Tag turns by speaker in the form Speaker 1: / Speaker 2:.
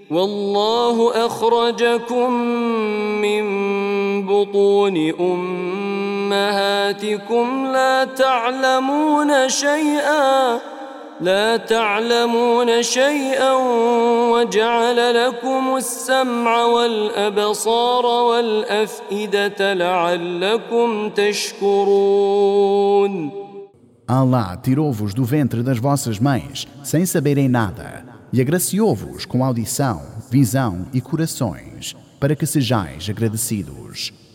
Speaker 1: والله أخرجكم من بطون أمهاتكم لا تعلمون شيئا وجعل لكم السمع والأبصار والأفئدة لعلكم تشكرون.
Speaker 2: Allah tirou-vos do ventre das vossas mães sem saberem nada e agraciou-vos com audição, visão e corações para que sejais agradecidos.